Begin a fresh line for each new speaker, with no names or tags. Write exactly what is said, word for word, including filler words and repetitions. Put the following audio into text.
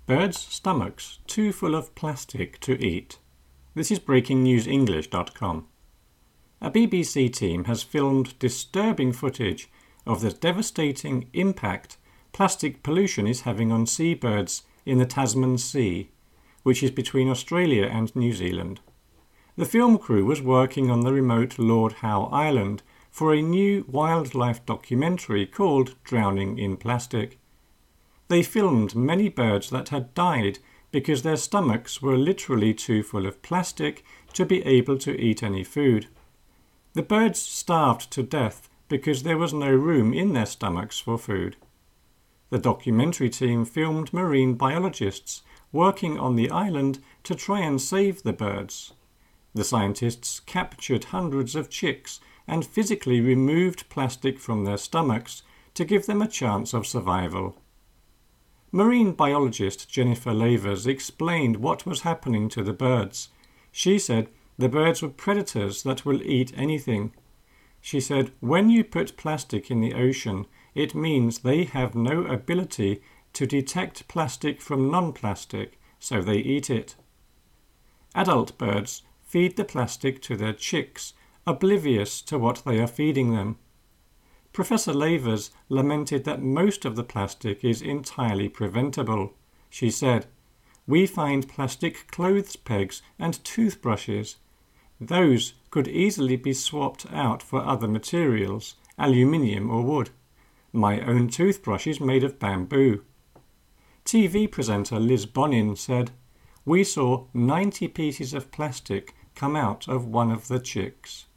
Birds' stomachs too full of plastic to eat. This is breaking news english dot com. A B B C team has filmed disturbing footage of the devastating impact plastic pollution is having on seabirds in the Tasman Sea, which is between Australia and New Zealand. The film crew was working on the remote Lord Howe Island for a new wildlife documentary called Drowning in Plastic. They filmed many birds that had died because their stomachs were literally too full of plastic to be able to eat any food. The birds starved to death because there was no room in their stomachs for food. The documentary team filmed marine biologists working on the island to try and save the birds. The scientists captured hundreds of chicks and physically removed plastic from their stomachs to give them a chance of survival. Marine biologist Jennifer Lavers explained what was happening to the birds. She said the birds were predators that will eat anything. She said, when you put plastic in the ocean, it means they have no ability to detect plastic from non-plastic, so they eat it. Adult birds feed the plastic to their chicks, oblivious to what they are feeding them. Professor Lavers lamented that most of the plastic is entirely preventable. She said, "We find plastic clothes pegs and toothbrushes. Those could easily be swapped out for other materials, aluminium or wood. My own toothbrush is made of bamboo." T V presenter Liz Bonin said, "We saw ninety pieces of plastic come out of one of the chicks."